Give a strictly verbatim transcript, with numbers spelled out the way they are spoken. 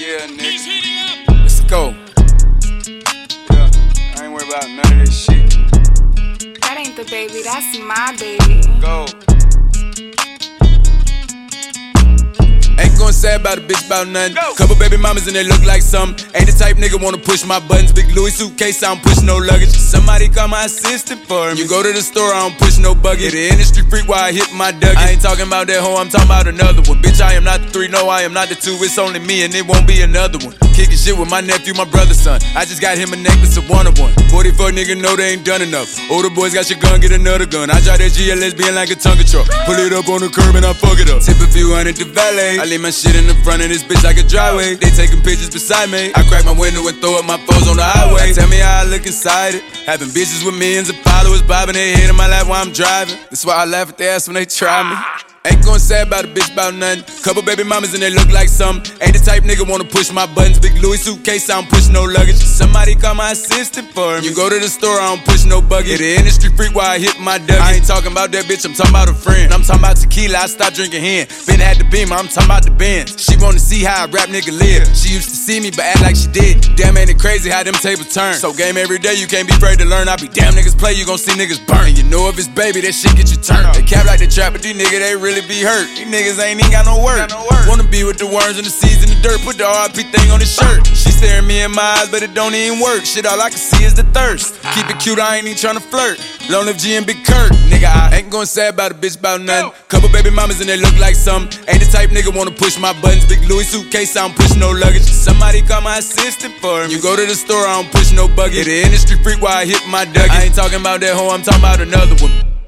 Yeah, nigga. Let's go. Yeah, I ain't worried about none of this shit. That ain't the baby, that's my baby. Go. Ain't gon' say about a bitch about nothing. Go. Couple baby mamas and they look like something. Ain't the type nigga wanna push my buttons. Big Louis suitcase, I don't push no luggage. Somebody call my assistant for me. You go to the store, I don't push no buggy. The industry freak while I hit my duggy. I ain't talking about that hoe, I'm talking about another one. Bitch, I am not the three, no, I am not the two. It's only me and it won't be another one. Kicking shit with my nephew, my brother's son. I just got him a necklace of one of one. forty-four nigga know they ain't done enough. Older boys got your gun, get another gun. I drive that G L S being like a Tonka truck. Pull it up on the curb and I fuck it up. Tip a few hundred to valet. I leave my shit in the front of this bitch like a driveway. They taking pictures beside me. I crack my window and throw up my foes on the highway. Tell me how I look inside it. Having bitches with millions of followers bobbing their head in my lap while I'm driving. That's why I laugh at their ass when they try me. Ain't gon' say about a bitch about nothing. Couple baby mamas and they look like something. Ain't the type nigga wanna push my buttons. Big Louis suitcase, I don't push no luggage. Somebody call my assistant for me. You go to the store, I don't push no buggy. The industry freak while I hit my duggy. I ain't talking about that bitch, I'm talking about a friend. I'm talking about tequila, I stopped drinking hen. Been had the Beamer, I'm talking about the Benz. She wanna see how a rap nigga live. She used to see me but act like she did. Damn, ain't it crazy how them tables turn. So game every day, you can't be afraid to learn. I be damn niggas play, you gon' see niggas burn. And you know if it's baby, that shit get you turned. They cap like the trap, but these niggas, they really be hurt. These niggas ain't even got no work. Wanna be with the worms and the seeds in the dirt. Put the R I P thing on the shirt. She staring me in my eyes, but it don't even work. Shit, all I can see is the thirst. Keep it cute, I ain't even tryna flirt. Long live G and Big Kirk. Nigga, I ain't gon' say about a bitch about nothing. Couple baby mamas and they look like something. Ain't the type nigga wanna push my buttons. Big Louis suitcase, I don't push no luggage. Somebody call my assistant for me. You go to the store, I don't push no buggy. The industry freak while I hit my duggy. I ain't talking about that hoe, I'm talking about another one.